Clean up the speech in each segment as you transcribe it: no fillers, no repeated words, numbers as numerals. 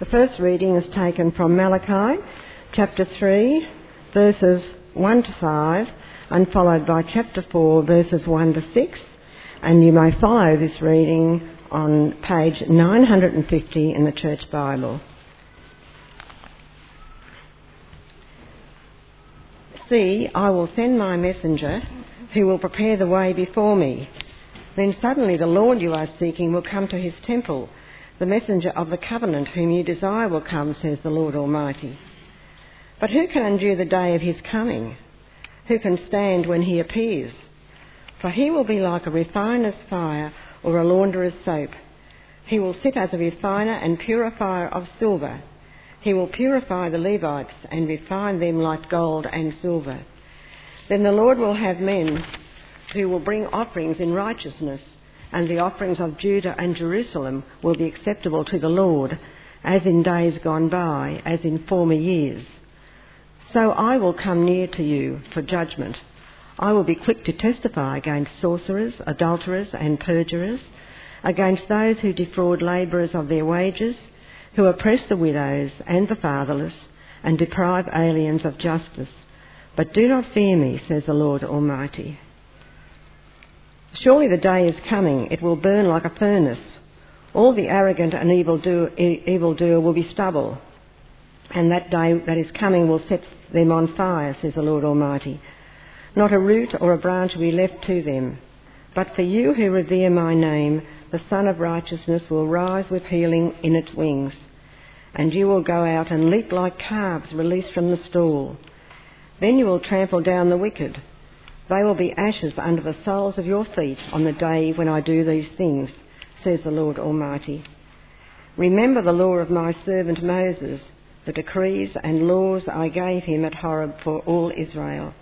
The first reading is taken from Malachi, chapter 3, verses 1 to 5, and followed by chapter 4, verses 1 to 6. And you may follow this reading on page 950 in the Church Bible. See, I will send my messenger who will prepare the way before me. Then suddenly the Lord you are seeking will come to his temple. The messenger of the covenant whom you desire will come, says the Lord Almighty. But who can endure the day of his coming? Who can stand when he appears? For he will be like a refiner's fire or a launderer's soap. He will sit as a refiner and purifier of silver. He will purify the Levites and refine them like gold and silver. Then the Lord will have men who will bring offerings in righteousness, and the offerings of Judah and Jerusalem will be acceptable to the Lord, as in days gone by, as in former years. So I will come near to you for judgment. I will be quick to testify against sorcerers, adulterers and perjurers, against those who defraud labourers of their wages, who oppress the widows and the fatherless, and deprive aliens of justice. But do not fear me, says the Lord Almighty. Surely the day is coming, it will burn like a furnace. All the arrogant and evildoer will be stubble, and that day that is coming will set them on fire, says the Lord Almighty. Not a root or a branch will be left to them. But for you who revere my name, the Son of Righteousness will rise with healing in its wings, and you will go out and leap like calves released from the stall. Then you will trample down the wicked. They will be ashes under the soles of your feet on the day when I do these things, says the Lord Almighty. Remember the law of my servant Moses, the decrees and laws I gave him at Horeb for all Israel.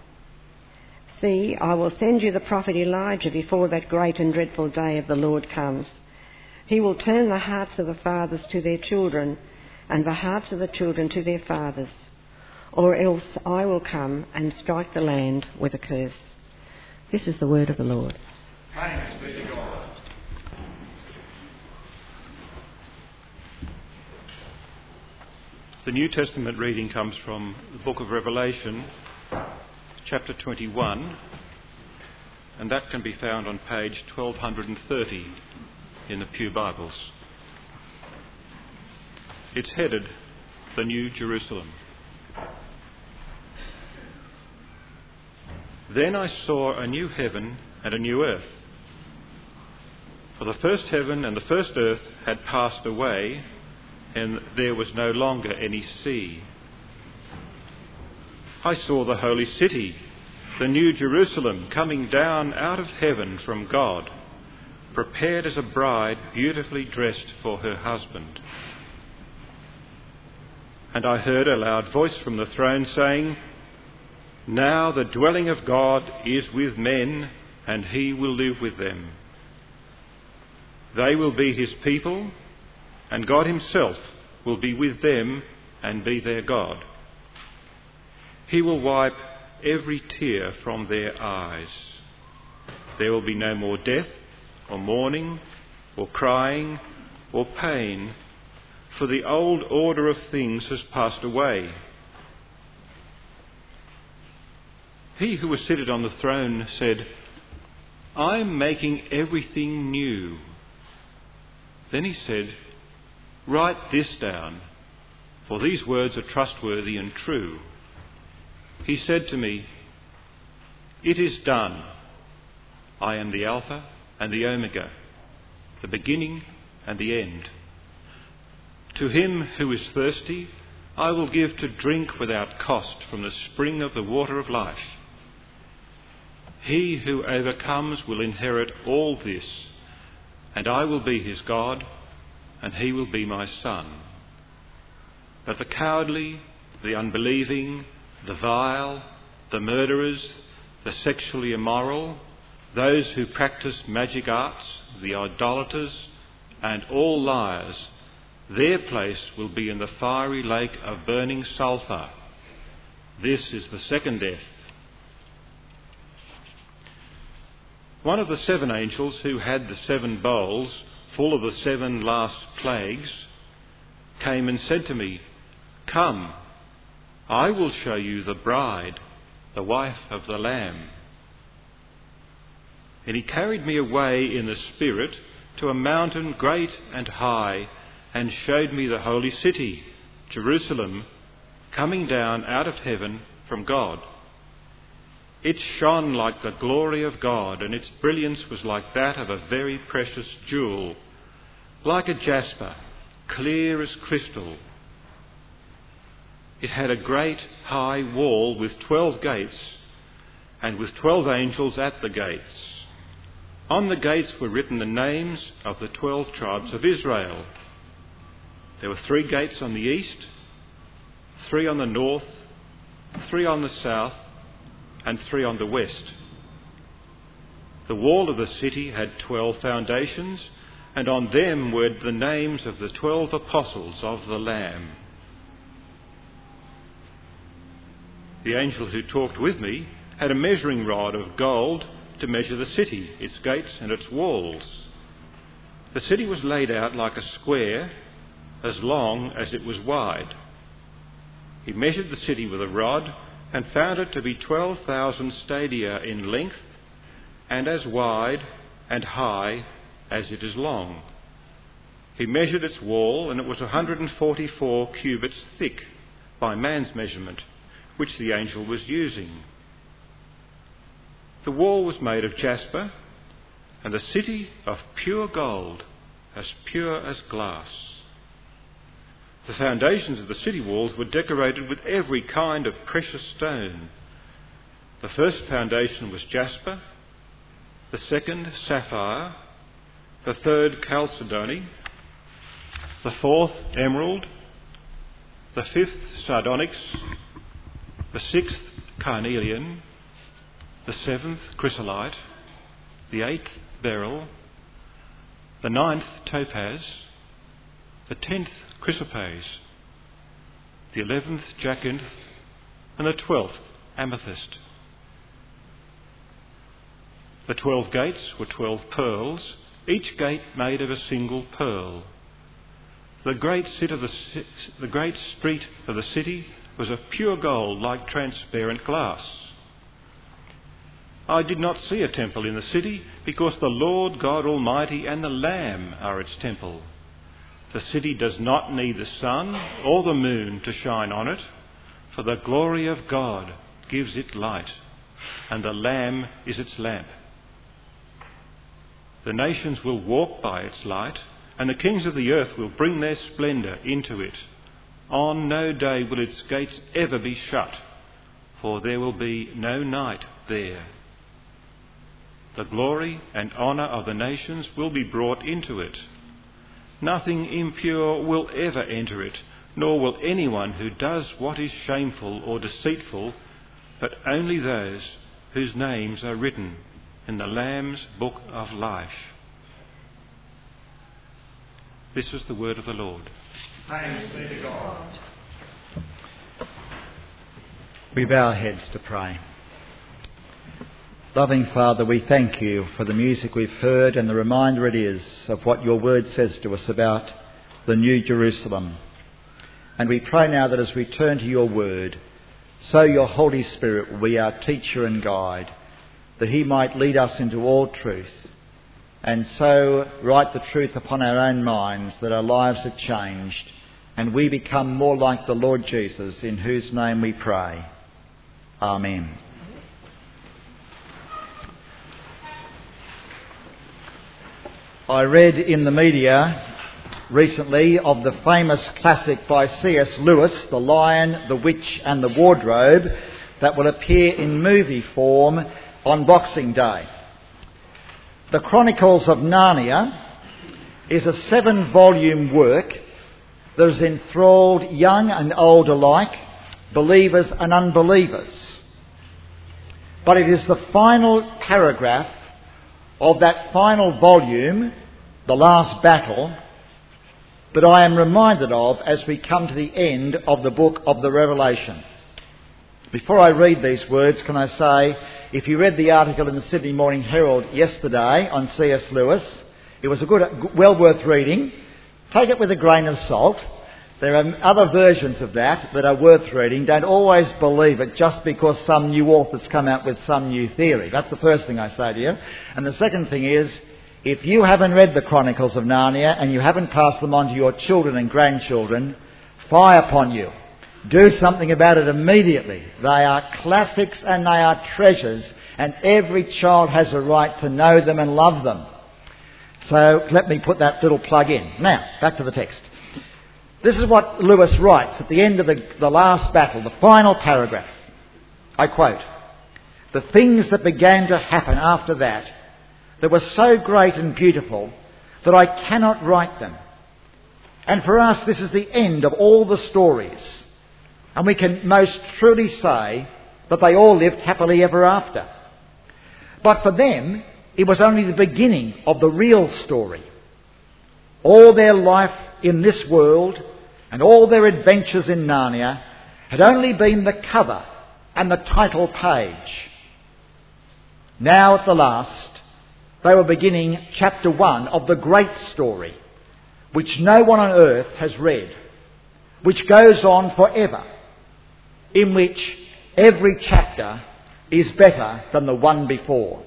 See, I will send you the prophet Elijah before that great and dreadful day of the Lord comes. He will turn the hearts of the fathers to their children, and the hearts of the children to their fathers, or else I will come and strike the land with a curse. This is the word of the Lord. Thanks be to God. The New Testament reading comes from the book of Revelation, chapter 21, and that can be found on page 1230 in the Pew Bibles. It's headed, The New Jerusalem. Then I saw a new heaven and a new earth. For the first heaven and the first earth had passed away, and there was no longer any sea. I saw the holy city, the new Jerusalem, coming down out of heaven from God, prepared as a bride beautifully dressed for her husband. And I heard a loud voice from the throne saying, Now the dwelling of God is with men, and he will live with them. They will be his people, and God himself will be with them and be their God. He will wipe every tear from their eyes. There will be no more death, or mourning, or crying, or pain, for the old order of things has passed away. He who was seated on the throne said, I am making everything new. Then he said, Write this down, for these words are trustworthy and true. He said to me, It is done. I am the Alpha and the Omega, the beginning and the end. To him who is thirsty, I will give to drink without cost from the spring of the water of life. He who overcomes will inherit all this, and I will be his God, and he will be my son. But the cowardly, the unbelieving, the vile, the murderers, the sexually immoral, those who practice magic arts, the idolaters, and all liars, their place will be in the fiery lake of burning sulphur. This is the second death. One of the seven angels who had the seven bowls full of the seven last plagues came and said to me, "Come, I will show you the bride, the wife of the Lamb." And he carried me away in the Spirit to a mountain great and high, and showed me the holy city, Jerusalem, coming down out of heaven from God. It shone like the glory of God, and its brilliance was like that of a very precious jewel, like a jasper, clear as crystal. It had a great high wall with 12 gates, and with 12 angels at the gates. On the gates were written the names of the 12 tribes of Israel. There were 3 gates on the east, 3 on the north, 3 on the south, and 3 on the west. The wall of the city had 12 foundations, and on them were the names of the 12 apostles of the Lamb. The angel who talked with me had a measuring rod of gold to measure the city, its gates and its walls. The city was laid out like a square, as long as it was wide. He measured the city with a rod and found it to be 12,000 stadia in length, and as wide and high as it is long. He measured its wall, and it was 144 cubits thick by man's measurement, which the angel was using. The wall was made of jasper, and the city of pure gold, as pure as glass. The foundations of the city walls were decorated with every kind of precious stone. The first foundation was jasper, the second sapphire, the third chalcedony, the fourth emerald, the fifth sardonyx, the sixth carnelian, the seventh chrysolite, the eighth beryl, the ninth topaz, the 10th chrysoprase, the 11th jacinth, and the 12th amethyst. The 12 gates were 12 pearls, each gate made of a single pearl. The great street of the city was of pure gold, like transparent glass. I did not see a temple in the city, because the Lord God Almighty and the Lamb are its temple. The city does not need the sun or the moon to shine on it, for the glory of God gives it light, and the Lamb is its lamp. The nations will walk by its light, and the kings of the earth will bring their splendour into it. On no day will its gates ever be shut, for there will be no night there. The glory and honour of the nations will be brought into it. Nothing impure will ever enter it, nor will anyone who does what is shameful or deceitful, but only those whose names are written in the Lamb's book of life. This is the word of the Lord. Thanks be to God. We bow our heads to pray. Loving Father, we thank you for the music we've heard and the reminder it is of what your word says to us about the New Jerusalem. And we pray now that as we turn to your word, so your Holy Spirit will be our teacher and guide, that he might lead us into all truth, and so write the truth upon our own minds, that our lives are changed and we become more like the Lord Jesus, in whose name we pray. Amen. I read in the media recently of the famous classic by C.S. Lewis, The Lion, the Witch and the Wardrobe, that will appear in movie form on Boxing Day. The Chronicles of Narnia is a 7-volume work that has enthralled young and old alike, believers and unbelievers. But it is the final paragraph of that final volume, The Last Battle, that I am reminded of as we come to the end of the book of the Revelation. Before I read these words, can I say, if you read the article in the Sydney Morning Herald yesterday on C.S. Lewis, it was well worth reading. Take it with a grain of salt. There are other versions of that are worth reading. Don't always believe it just because some new author's come out with some new theory. That's the first thing I say to you. And the second thing is, if you haven't read the Chronicles of Narnia and you haven't passed them on to your children and grandchildren, fie upon you. Do something about it immediately. They are classics and they are treasures, and every child has a right to know them and love them. So let me put that little plug in. Now, back to the text. This is what Lewis writes at the end of the last battle, the final paragraph. I quote, "The things that began to happen after that were so great and beautiful that I cannot write them. And for us, this is the end of all the stories. And we can most truly say that they all lived happily ever after. But for them, it was only the beginning of the real story. All their life in this world and all their adventures in Narnia had only been the cover and the title page. Now at the last, they were beginning chapter 1 of the great story, which no one on earth has read, which goes on forever, in which every chapter is better than the one before."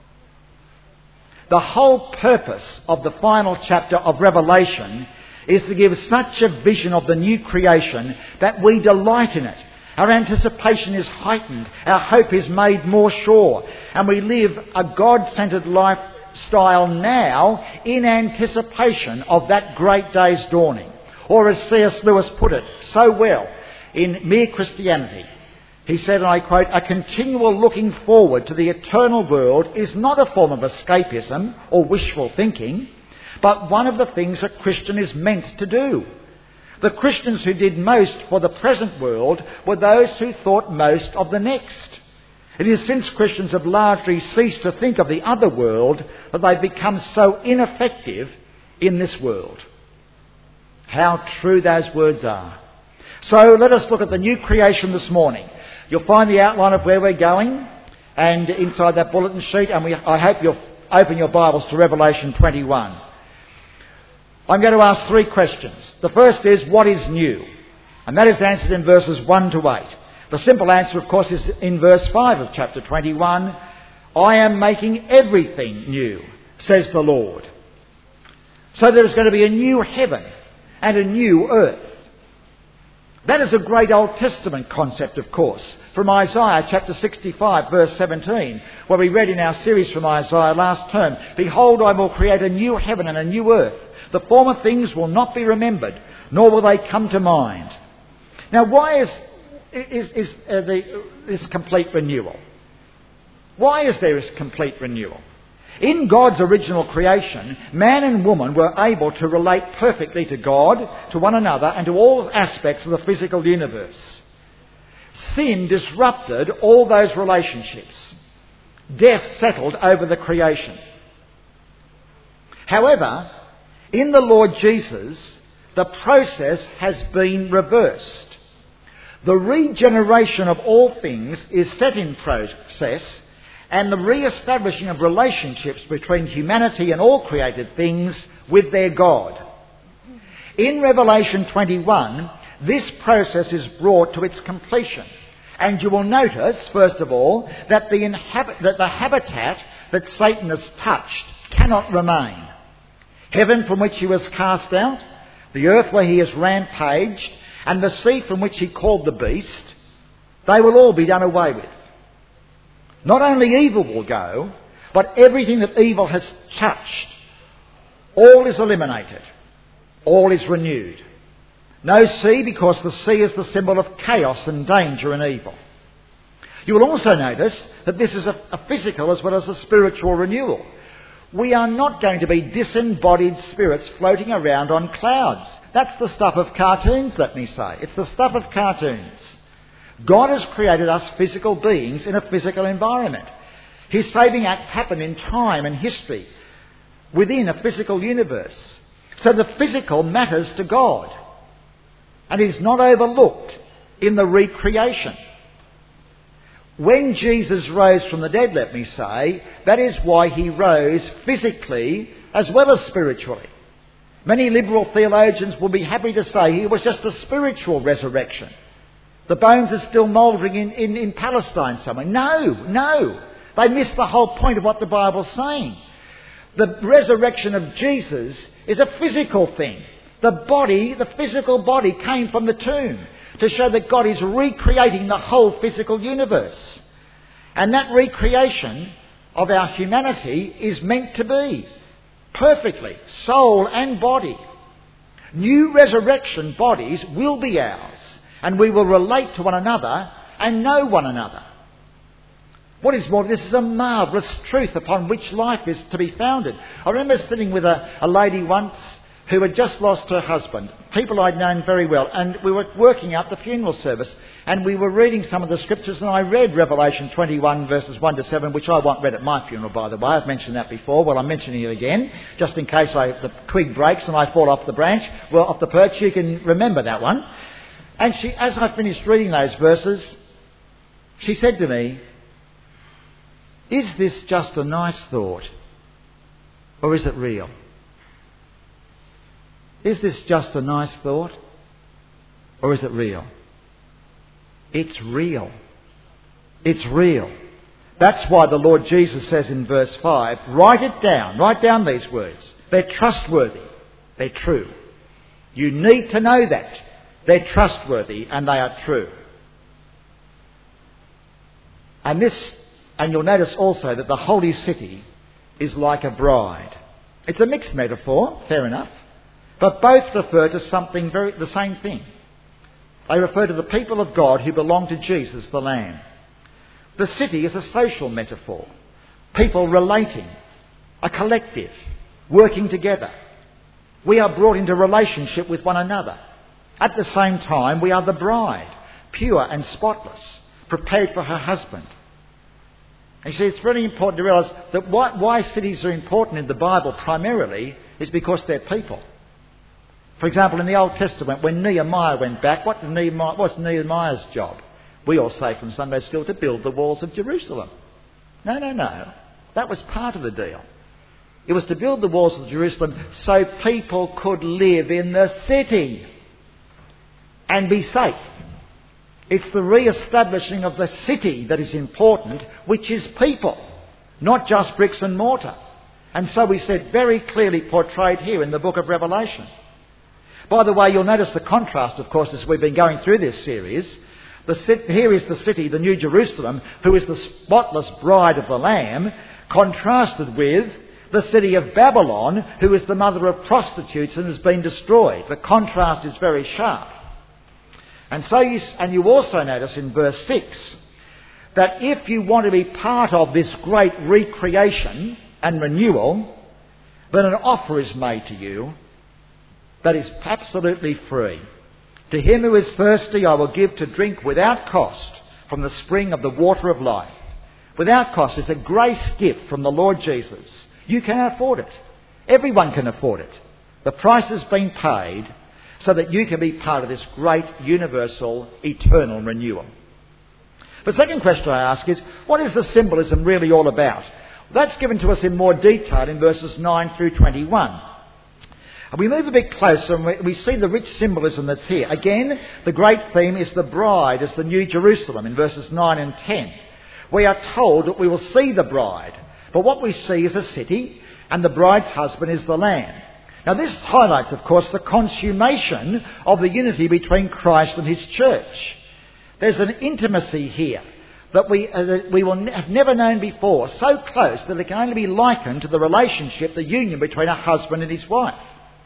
The whole purpose of the final chapter of Revelation is to give such a vision of the new creation that we delight in it. Our anticipation is heightened, our hope is made more sure, and we live a God-centred lifestyle now in anticipation of that great day's dawning. Or as C.S. Lewis put it so well in Mere Christianity, he said, and I quote, "A continual looking forward to the eternal world is not a form of escapism or wishful thinking, but one of the things a Christian is meant to do. The Christians who did most for the present world were those who thought most of the next. It is since Christians have largely ceased to think of the other world that they've become so ineffective in this world." How true those words are. So let us look at the new creation this morning. You'll find the outline of where we're going and inside that bulletin sheet, and I hope you'll open your Bibles to Revelation 21. I'm going to ask 3 questions. The first is, what is new? And that is answered in verses 1 to 8. The simple answer, of course, is in verse 5 of chapter 21. "I am making everything new, says the Lord." So there is going to be a new heaven and a new earth. That is a great Old Testament concept, of course, from Isaiah chapter 65, verse 17, where we read in our series from Isaiah last term, "Behold, I will create a new heaven and a new earth. The former things will not be remembered, nor will they come to mind." Now, why is this complete renewal? Why is there this complete renewal? In God's original creation, man and woman were able to relate perfectly to God, to one another, and to all aspects of the physical universe. Sin disrupted all those relationships. Death settled over the creation. However, in the Lord Jesus, the process has been reversed. The regeneration of all things is set in process, and the re-establishing of relationships between humanity and all created things with their God. In Revelation 21, this process is brought to its completion. And you will notice, first of all, that the habitat that Satan has touched cannot remain. Heaven from which he was cast out, the earth where he has rampaged, and the sea from which he called the beast, they will all be done away with. Not only evil will go, but everything that evil has touched, all is eliminated. All is renewed. No sea, because the sea is the symbol of chaos and danger and evil. You will also notice that this is a physical as well as a spiritual renewal. We are not going to be disembodied spirits floating around on clouds. That's the stuff of cartoons, let me say. It's the stuff of cartoons. God has created us physical beings in a physical environment. His saving acts happen in time and history within a physical universe. So the physical matters to God and is not overlooked in the recreation. When Jesus rose from the dead, let me say, that is why he rose physically as well as spiritually. Many liberal theologians will be happy to say it was just a spiritual resurrection. The bones are still mouldering in Palestine somewhere. No. They miss the whole point of what the Bible's saying. The resurrection of Jesus is a physical thing. The physical body came from the tomb to show that God is recreating the whole physical universe. And that recreation of our humanity is meant to be perfectly, soul and body. New resurrection bodies will be ours, and we will relate to one another and know one another. What is more, this is a marvellous truth upon which life is to be founded. I remember sitting with a lady once who had just lost her husband, people I'd known very well, and we were working out the funeral service, and we were reading some of the scriptures, and I read Revelation 21 verses 1 to 7, which I want read at my funeral, by the way. I've mentioned that before. Well, I'm mentioning it again, just in case the twig breaks and I fall off the branch, off the perch, you can remember that one. And as I finished reading those verses, she said to me, "Is this just a nice thought, or is it real? Is this just a nice thought, or is it real?" It's real. It's real. That's why the Lord Jesus says in verse 5, write it down. Write down these words. They're trustworthy. They're true. You need to know that. They're trustworthy and they are true. And you'll notice also that the holy city is like a bride. It's a mixed metaphor, fair enough. But both refer to something the same thing. They refer to the people of God who belong to Jesus, the Lamb. The city is a social metaphor. People relating, a collective, working together. We are brought into relationship with one another. At the same time, we are the bride, pure and spotless, prepared for her husband. And you see, it's really important to realise that why cities are important in the Bible primarily is because they're people. For example, in the Old Testament, when Nehemiah went back, what's Nehemiah's job? We all say from Sunday school to build the walls of Jerusalem. No. That was part of the deal. It was to build the walls of Jerusalem so people could live in the city and be safe. It's the re-establishing of the city that is important, which is people, not just bricks and mortar. And so we see it very clearly portrayed here in the book of Revelation. By the way, you'll notice the contrast, of course, as we've been going through this series. Here is the city, the New Jerusalem, who is the spotless bride of the Lamb, contrasted with the city of Babylon, who is the mother of prostitutes and has been destroyed. The contrast is very sharp. And you also notice in verse 6 that if you want to be part of this great recreation and renewal, then an offer is made to you that is absolutely free. To him who is thirsty I will give to drink without cost from the spring of the water of life. Without cost. It's a grace gift from the Lord Jesus. You can afford it. Everyone can afford it. The price has been paid so that you can be part of this great, universal, eternal renewal. The second question I ask is, what is the symbolism really all about? That's given to us in more detail in verses 9 through 21. And we move a bit closer and we see the rich symbolism that's here. Again, the great theme is the bride as the New Jerusalem in verses 9 and 10. We are told that we will see the bride, but what we see is a city and the bride's husband is the Lamb. Now this highlights, of course, the consummation of the unity between Christ and his church. There's an intimacy here that we have never known before, so close that it can only be likened to the relationship, the union between a husband and his wife.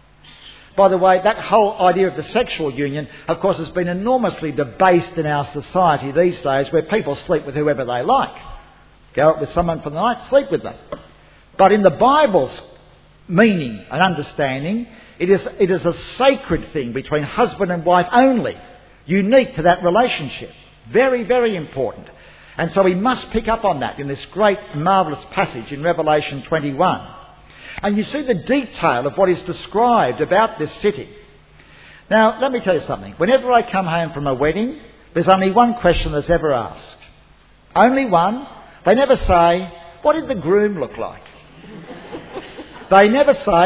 By the way, that whole idea of the sexual union, of course, has been enormously debased in our society these days, where people sleep with whoever they like. Go out with someone for the night, sleep with them. But in the Bible's meaning and understanding, it is a sacred thing between husband and wife only, unique to that relationship. Very, very important. And so we must pick up on that in this great, marvellous passage in Revelation 21. And you see the detail of what is described about this city. Now, let me tell you something. Whenever I come home from a wedding, there's only one question that's ever asked. Only one. They never say, what did the groom look like? They never say,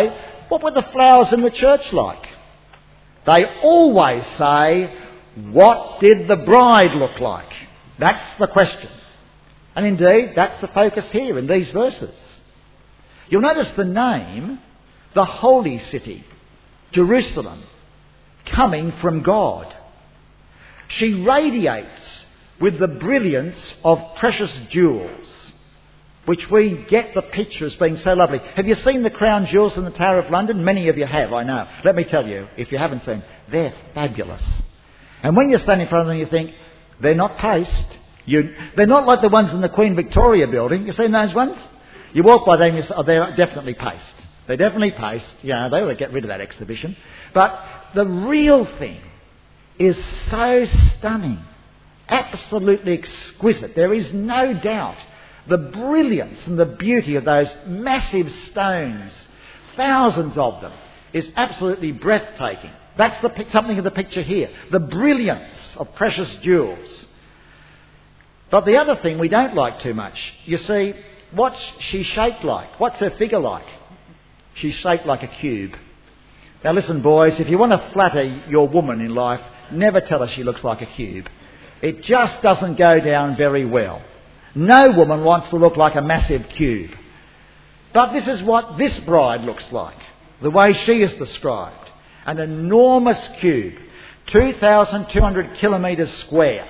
what were the flowers in the church like? They always say, what did the bride look like? That's the question. And indeed, that's the focus here in these verses. You'll notice the name, the holy city, Jerusalem, coming from God. She radiates with the brilliance of precious jewels, which we get the picture as being so lovely. Have you seen the crown jewels in the Tower of London? Many of you have, I know. Let me tell you, if you haven't seen, they're fabulous. And when you stand in front of them, you think, they're not paste. They're not like the ones in the Queen Victoria building. You seen those ones? You walk by them, you say, oh, they're definitely paste. They're definitely paste. Yeah, they ought to get rid of that exhibition. But the real thing is so stunning, absolutely exquisite. There is no doubt the brilliance and the beauty of those massive stones, thousands of them, is absolutely breathtaking. That's something of the picture here. The brilliance of precious jewels. But the other thing we don't like too much, you see, what's she shaped like? What's her figure like? She's shaped like a cube. Now listen, boys, if you want to flatter your woman in life, never tell her she looks like a cube. It just doesn't go down very well. No woman wants to look like a massive cube. But this is what this bride looks like, the way she is described. An enormous cube, 2,200 kilometres square.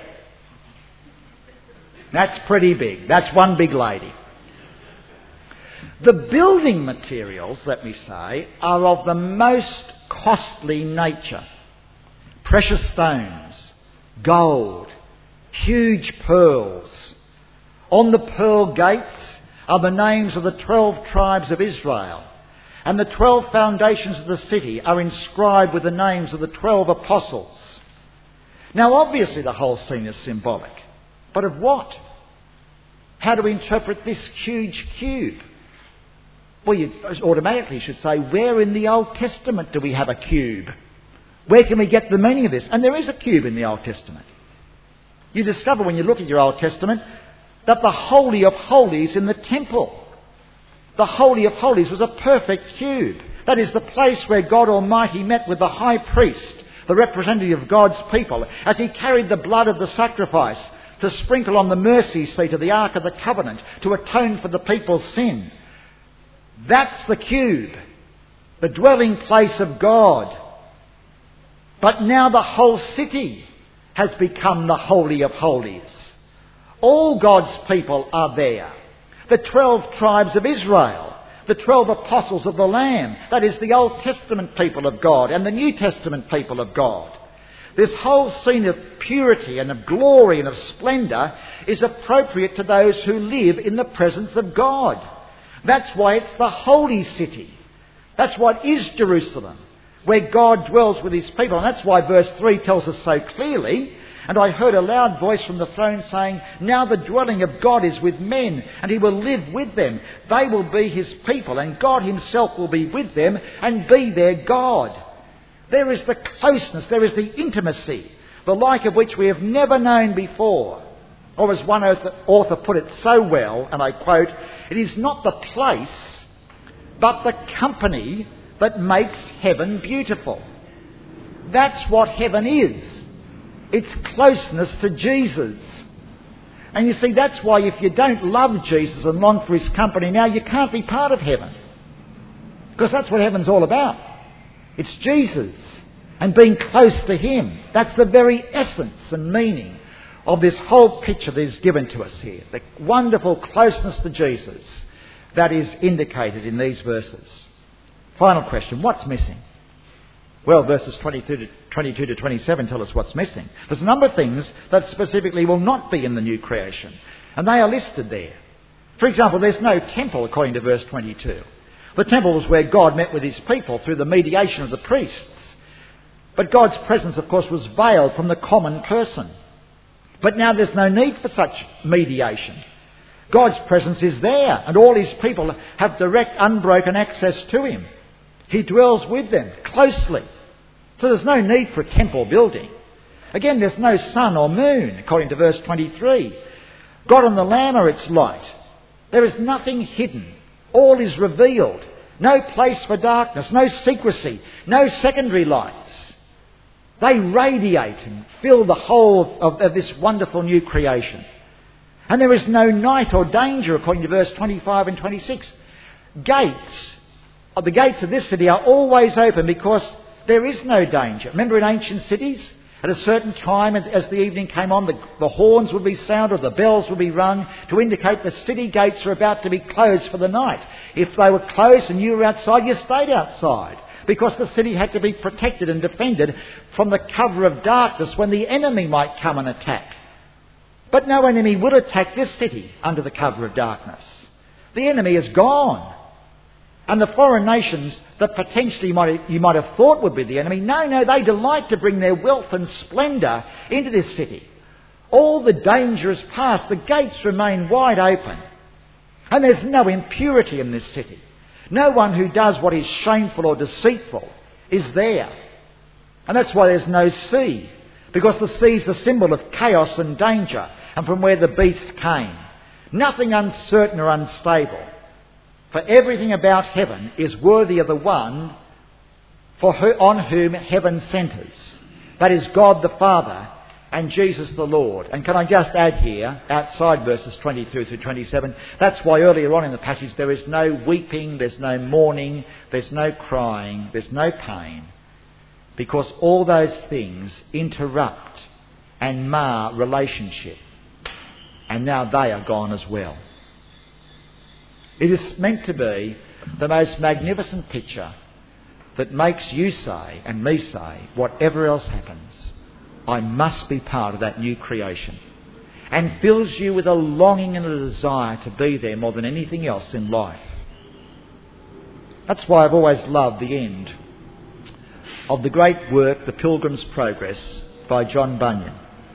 That's pretty big. That's one big lady. The building materials, let me say, are of the most costly nature. Precious stones, gold, huge pearls. On the pearl gates are the names of the 12 tribes of Israel. And the 12 foundations of the city are inscribed with the names of the 12 apostles. Now obviously the whole scene is symbolic. But of what? How do we interpret this huge cube? Well, you automatically should say, where in the Old Testament do we have a cube? Where can we get the meaning of this? And there is a cube in the Old Testament. You discover when you look at your Old Testament that the Holy of Holies in the temple, the Holy of Holies was a perfect cube. That is the place where God Almighty met with the high priest, the representative of God's people, as he carried the blood of the sacrifice to sprinkle on the mercy seat of the Ark of the Covenant to atone for the people's sin. That's the cube, the dwelling place of God. But now the whole city has become the Holy of Holies. All God's people are there. The 12 tribes of Israel, the 12 apostles of the Lamb, that is the Old Testament people of God and the New Testament people of God. This whole scene of purity and of glory and of splendour is appropriate to those who live in the presence of God. That's why it's the holy city. That's what is Jerusalem, where God dwells with his people. And that's why verse 3 tells us so clearly, and I heard a loud voice from the throne saying, now the dwelling of God is with men, and he will live with them. They will be his people, and God himself will be with them and be their God. There is the closeness, there is the intimacy, the like of which we have never known before. Or as one author put it so well, and I quote, it is not the place, but the company that makes heaven beautiful. That's what heaven is. It's closeness to Jesus. And you see, that's why if you don't love Jesus and long for his company now, you can't be part of heaven. Because that's what heaven's all about. It's Jesus and being close to him. That's the very essence and meaning of this whole picture that is given to us here. The wonderful closeness to Jesus that is indicated in these verses. Final question, what's missing? Well, verses 22 to 27 tell us what's missing. There's a number of things that specifically will not be in the new creation, and they are listed there. For example, there's no temple according to verse 22. The temple was where God met with his people through the mediation of the priests. But God's presence, of course, was veiled from the common person. But now there's no need for such mediation. God's presence is there, and all his people have direct, unbroken access to him. He dwells with them closely. So there's no need for a temple building. Again, there's no sun or moon, according to verse 23. God and the Lamb are its light. There is nothing hidden. All is revealed. No place for darkness, no secrecy, no secondary lights. They radiate and fill the whole of this wonderful new creation. And there is no night or danger, according to verse 25 and 26. The gates of this city are always open because there is no danger. Remember in ancient cities, at a certain time, as the evening came on, the horns would be sounded, the bells would be rung to indicate the city gates are about to be closed for the night. If they were closed and you were outside, you stayed outside, because the city had to be protected and defended from the cover of darkness when the enemy might come and attack. But no enemy would attack this city under the cover of darkness. The enemy is gone. And the foreign nations that potentially you might have thought would be the enemy, no, they delight to bring their wealth and splendour into this city. All the danger is past. The gates remain wide open. And there's no impurity in this city. No one who does what is shameful or deceitful is there. And that's why there's no sea, because the sea is the symbol of chaos and danger, and from where the beast came. Nothing uncertain or unstable. For everything about heaven is worthy of the one on whom heaven centres. That is God the Father and Jesus the Lord. And can I just add here, outside verses 22 through 27, that's why earlier on in the passage there is no weeping, there's no mourning, there's no crying, there's no pain. Because all those things interrupt and mar relationship. And now they are gone as well. It is meant to be the most magnificent picture that makes you say, and me say, whatever else happens, I must be part of that new creation. And fills you with a longing and a desire to be there more than anything else in life. That's why I've always loved the end of the great work, The Pilgrim's Progress, by John Bunyan.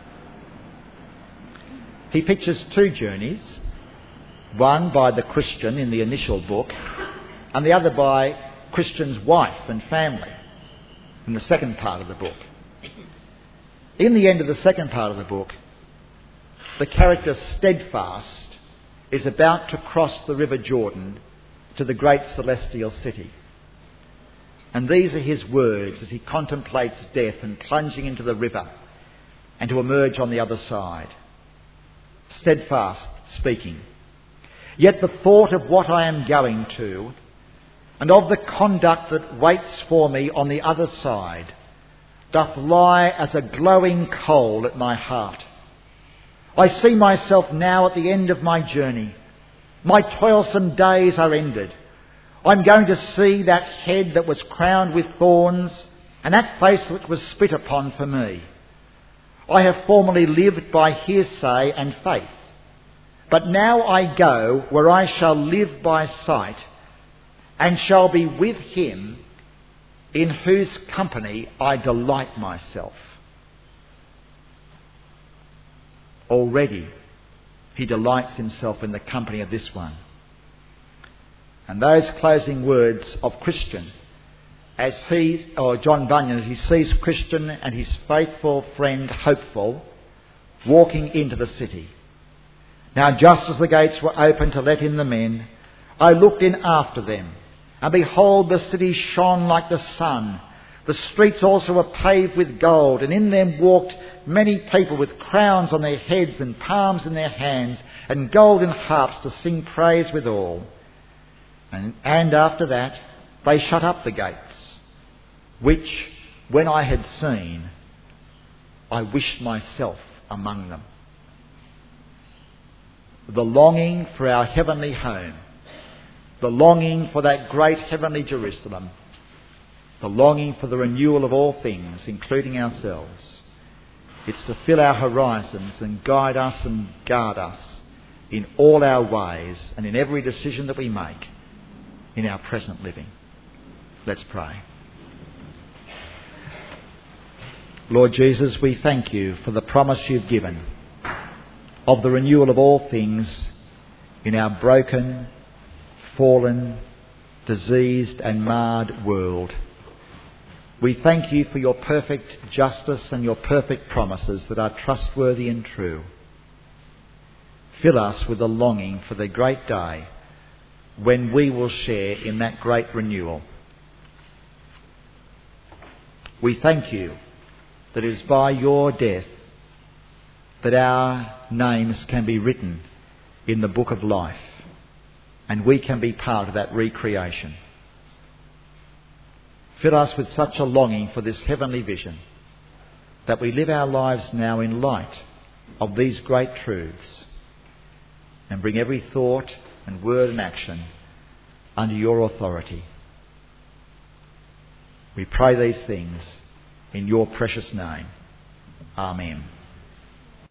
He pictures two journeys. One by the Christian in the initial book, and the other by Christian's wife and family in the second part of the book. In the end of the second part of the book, the character Steadfast is about to cross the River Jordan to the great celestial city. And these are his words as he contemplates death and plunging into the river and to emerge on the other side. Steadfast speaking. Yet the thought of what I am going to, and of the conduct that waits for me on the other side, doth lie as a glowing coal at my heart. I see myself now at the end of my journey. My toilsome days are ended. I'm going to see that head that was crowned with thorns, and that face which was spit upon for me. I have formerly lived by hearsay and faith. But now I go where I shall live by sight, and shall be with him in whose company I delight myself. Already he delights himself in the company of this one. And those closing words of Christian, John Bunyan, as he sees Christian and his faithful friend Hopeful walking into the city. Now just as the gates were open to let in the men, I looked in after them, and behold, the city shone like the sun. The streets also were paved with gold, and in them walked many people with crowns on their heads and palms in their hands, and golden harps to sing praise withal. And after that they shut up the gates, which, when I had seen, I wished myself among them. The longing for our heavenly home, the longing for that great heavenly Jerusalem, the longing for the renewal of all things, including ourselves. It's to fill our horizons and guide us and guard us in all our ways and in every decision that we make in our present living. Let's pray. Lord Jesus, we thank you for the promise you've given of the renewal of all things in our broken, fallen, diseased and marred world. We thank you for your perfect justice and your perfect promises that are trustworthy and true. Fill us with a longing for the great day when we will share in that great renewal. We thank you that it is by your death that our names can be written in the book of life, and we can be part of that recreation. Fill us with such a longing for this heavenly vision that we live our lives now in light of these great truths and bring every thought and word and action under your authority. We pray these things in your precious name. Amen.